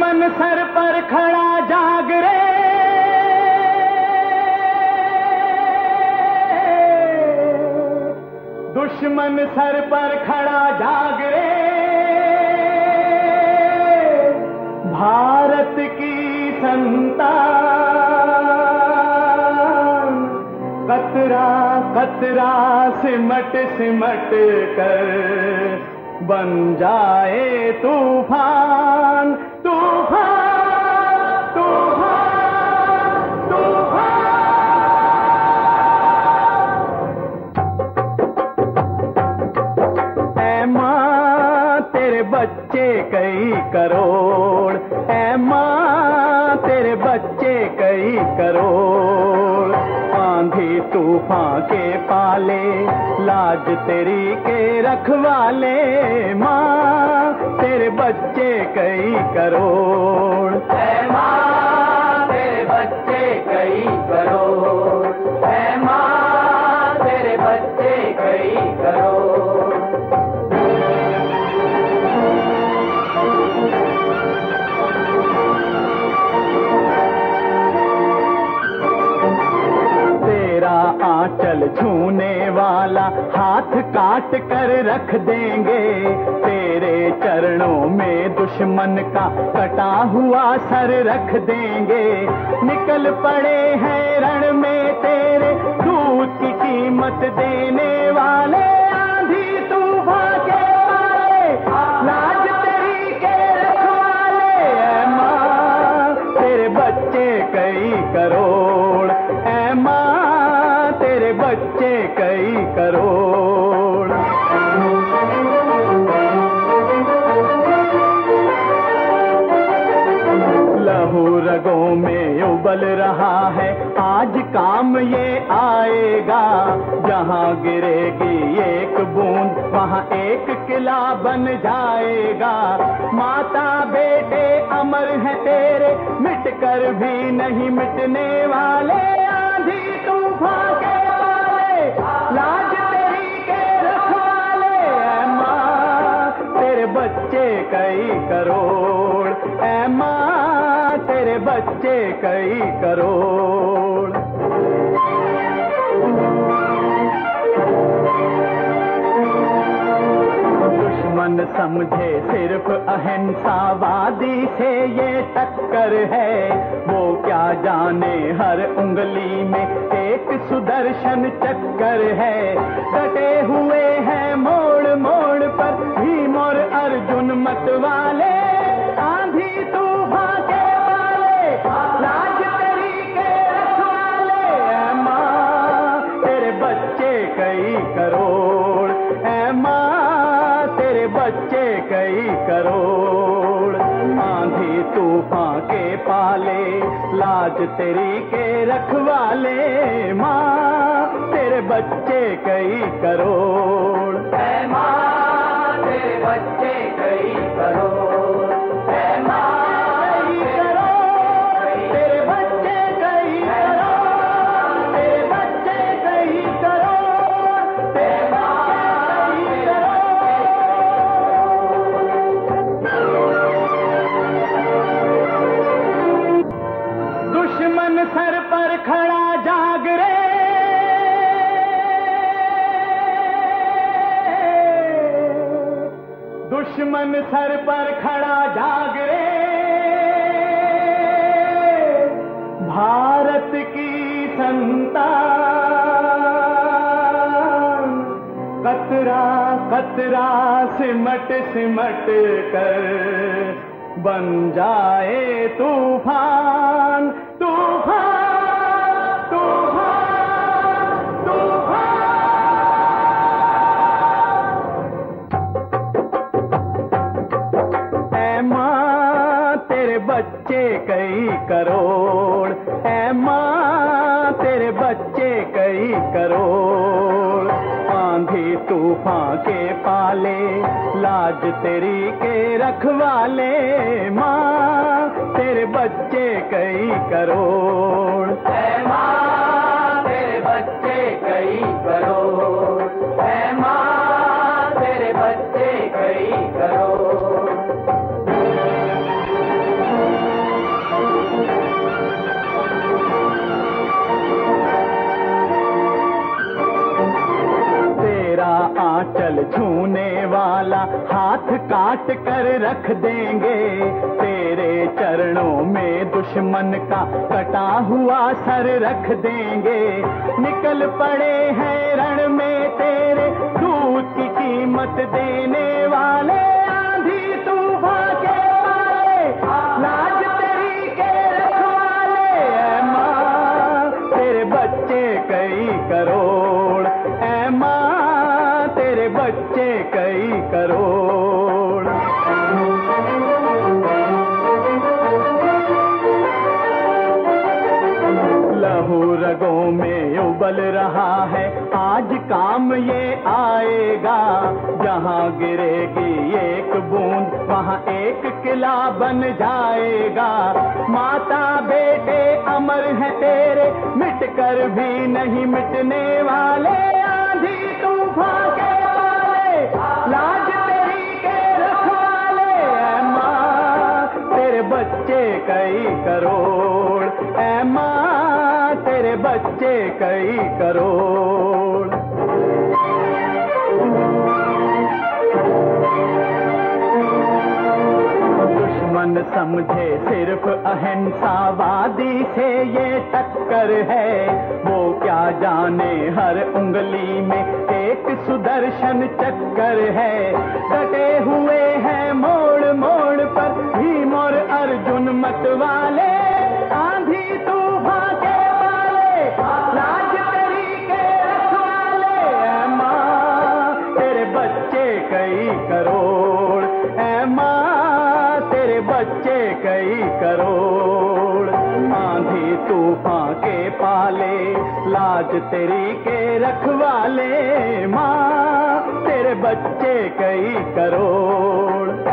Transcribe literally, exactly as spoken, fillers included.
दुश्मन सर पर खड़ा जाग रे, दुश्मन सर पर खड़ा जाग रे, भारत की संतान कतरा कतरा सिमट सिमट कर बन जाए तूफान, तूफान, तूफान, तूफान। ऐ माँ तेरे बच्चे कई करोड़, ऐ माँ तेरे बच्चे कई करोड़, आंधी तूफान के पाले लाज तेरी के रखवाले, माँ तेरे बच्चे कई करोड़। ऐ माँ तेरे बच्चे कई करोड़, ऐ माँ तेरे बच्चे कई करोड़। आंचल छूने वाला हाथ काट कर रख देंगे, तेरे चरणों में दुश्मन का कटा हुआ सर रख देंगे। निकल पड़े हैं रण में तेरे दूध की कीमत देने वाले, आंधी तूफान के पाले लाज तेरी के रखवाले। ऐ माँ तेरे बच्चे कई करोड़, ऐ माँ तेरे बच्चे कई करोड़। लहू रगों में उबल रहा है, आज काम ये आएगा, जहाँ गिरेगी एक बूंद वहाँ एक किला बन जाएगा। माता बेटे अमर है तेरे, मिट कर भी नहीं मिटने वाले, आंधी तूफान के लाज तेरी के रखवाले। ऐ माँ तेरे बच्चे कई करोड़, ऐ माँ तेरे बच्चे कई करोड़। दुश्मन समझे सिर्फ अहिंसावादी से ये टक्कर है, वो क्या जाने हर उंगली में एक सुदर्शन चक्कर है। डटे हुए हैं मोड़ मोड़ पर भीम और अर्जुन मत वाले, आंधी तूफान के वाले लाज तेरी के रखवाले। ऐ माँ तेरे बच्चे कई करोड़, ऐ माँ तेरे बच्चे कई करोड़, आंधी तूफान के पाले लाज तेरी के रखवाले, माँ तेरे बच्चे कई करोड़। ऐ माँ तेरे बच्चे कई करोड़, ऐ माँ कई करोड़, तेरे बच्चे कई करोड़, तेरे बच्चे कई करोड़, तेरे बच्चे कई करोड़। दुश्मन सर पर खड़ा जाग रे, दुश्मन सर पर खड़ा जाग रे, भारत की संतान कतरा कतरा सिमट सिमट कर बन जाए तूफान, तूफान, तूफान, तूफान। ऐ माँ तेरे बच्चे कई करोड़, ऐ माँ तेरे बच्चे कई करोड़, आंधी तूफान के पाले लाज तेरी के रखवाले, माँ तेरे बच्चे कई करोड़। ऐ माँ तेरे बच्चे कई करोड़, ऐ माँ तेरे बच्चे कई करोड़। हाथ काट कर रख देंगे, तेरे चरणों में दुश्मन का कटा हुआ सर रख देंगे। निकल पड़े हैं रण में तेरे दूध की कीमत देने वाले, आंधी तूफान के वाले, लाज तेरी के रखवाले। ऐ माँ तेरे बच्चे कई करोड़, ऐ माँ तेरे बच्चे कई करोड़। लहू रगों में उबल रहा है, आज काम ये आएगा। जहाँ गिरेगी एक बूंद वहाँ एक किला बन जाएगा। माता बेटे अमर है तेरे, मिट कर भी नहीं मिटने वाले, आंधी तूफान के वाले, लाज तेरी के रखवाले। ऐ माँ तेरे बच्चे कई करोड़, ऐ माँ तेरे बच्चे कई करोड़। दुश्मन समझे सिर्फ अहिंसावादी से ये टक्कर है, वो क्या जाने हर उंगली में एक सुदर्शन चक्कर है। डटे हुए हैं मोड़ मोड़ पर भीम और अर्जुन मत वाले, आंधी तूफान के वाले, लाज तेरी के रखवाले। ऐ माँ तेरे बच्चे कई करोड़, ऐ माँ तेरे बच्चे कई करोड़। आंधी तूफान के पाले, लाज तेरी के रखवाले, माँ तेरे बच्चे कई करोड़।